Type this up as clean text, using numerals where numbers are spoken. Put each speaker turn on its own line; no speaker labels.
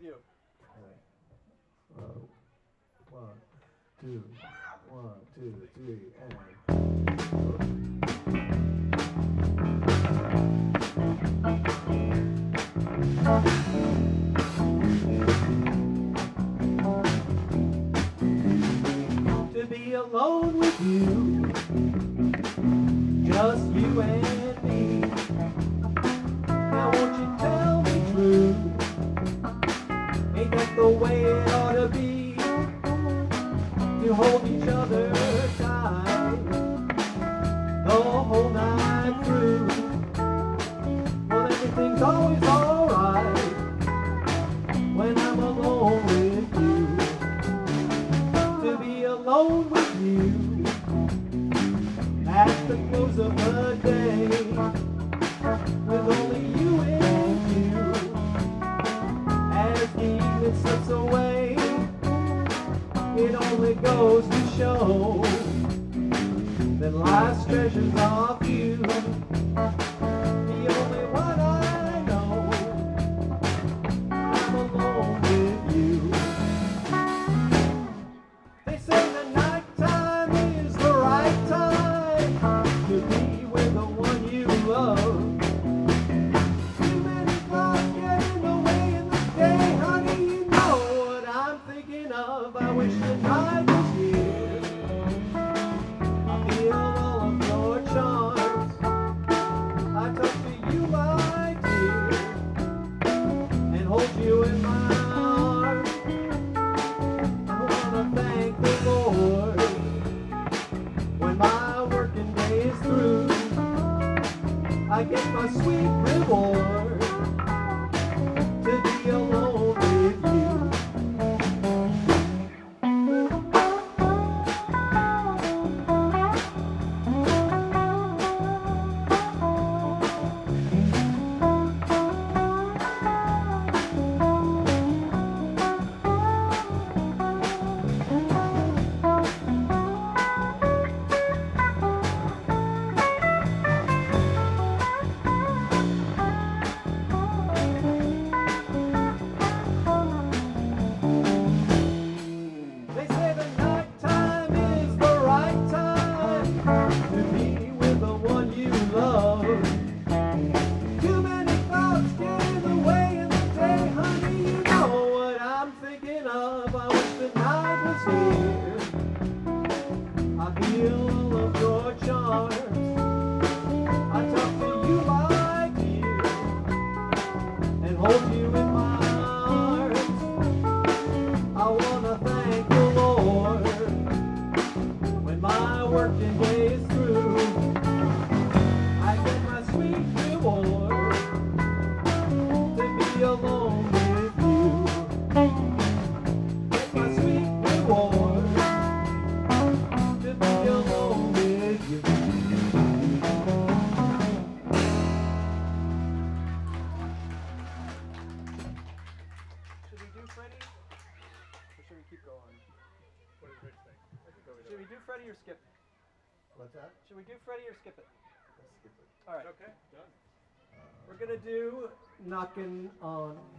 you.
One, two, 3, and. To be alone with you, just you and me. Now won't you tell me true? Ain't that the way it ought to be? To hold each other tight the whole night through. Well, everything's always alright when I'm alone with you. To be alone with you at the close of the day, with only you and you as the evening slips away. It only goes to show that life's treasures are few. The only one I know, I'm alone with you. They say the night time is the right time to be with the one you love. Too many clouds get in the way in the day, honey, you know what I'm thinking of. I wish the night was here. I feel all of your charms. I talk to you, my dear, and hold you in my arms. I wanna thank the Lord when my working day is through. I get my sweet reward to be alone with you. They say the night time is the right time to be with the one you love. Too many clouds get in the way in the day, honey, you know what I'm thinking of. I wish the night was here. I feel all of your charms. I talk to you, my dear, and hold you in my arms. I wanna thank the Lord when my working day is through. I get my sweet reward to be alone with you. Get my sweet reward to be alone with you. Should we do Freddie? Or should we keep going?
What does Rich think? I think go
Should we do Freddie or skip it?
What's that?
Should we do Freddie or skip it?
Let's skip it.
All right.
Okay, done.
We're gonna do Knockin' on